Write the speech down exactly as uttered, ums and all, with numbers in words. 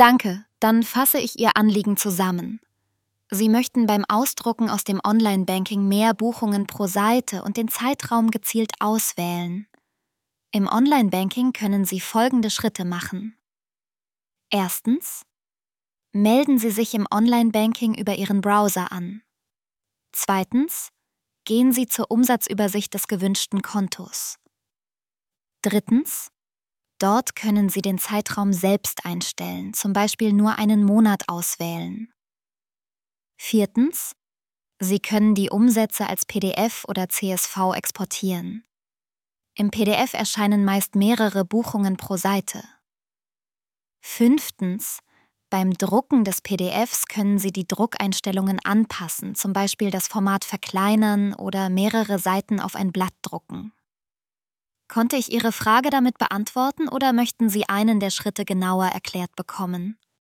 Danke, dann fasse ich Ihr Anliegen zusammen. Sie möchten beim Ausdrucken aus dem Online-Banking mehr Buchungen pro Seite und den Zeitraum gezielt auswählen. Im Online-Banking können Sie folgende Schritte machen. Erstens: Melden Sie sich im Online-Banking über Ihren Browser an. Zweitens: Gehen Sie zur Umsatzübersicht des gewünschten Kontos. Drittens: Dort können Sie den Zeitraum selbst einstellen, zum Beispiel nur einen Monat auswählen. Viertens: Sie können die Umsätze als P D F oder C S V exportieren. Im P D F erscheinen meist mehrere Buchungen pro Seite. Fünftens: Beim Drucken des P D Fs können Sie die Druckeinstellungen anpassen, zum Beispiel das Format verkleinern oder mehrere Seiten auf ein Blatt drucken. Konnte ich Ihre Frage damit beantworten oder möchten Sie einen der Schritte genauer erklärt bekommen?